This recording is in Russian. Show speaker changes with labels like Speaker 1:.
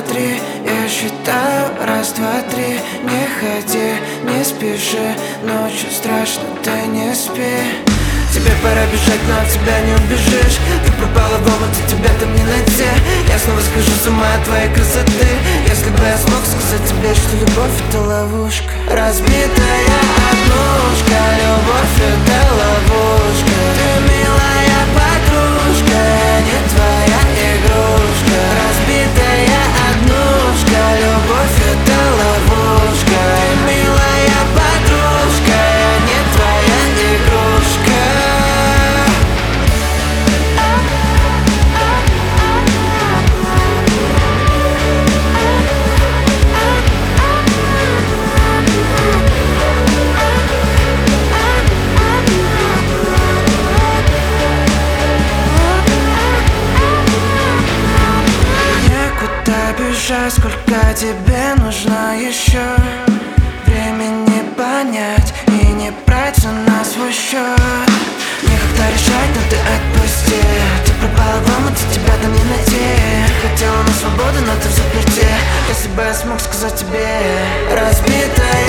Speaker 1: три, я считаю, раз, два, три. Не ходи, не спеши, ночью страшно, ты не спи. Тебе пора бежать, но от тебя не убежишь. Ты пропала в омуте, тебя там не найти. Я снова схожу с ума от твоей красоты. Если бы я смог сказать тебе, что любовь это ловушка, разбитая однушка. Любовь это ловушка. Ты милая подружка, я не твоя игрушка. Разбитая однушка. Любовь это ловушка. Ты милая подружка, я не твоя игрушка. Сколько тебе нужно еще времени понять и не брать на свой счет? Некогда решать, но ты отпусти. Ты пропала в омуте, тебя там не найти. Хотела на свободу, но ты в заперти. Если бы я смог сказать тебе, разбитая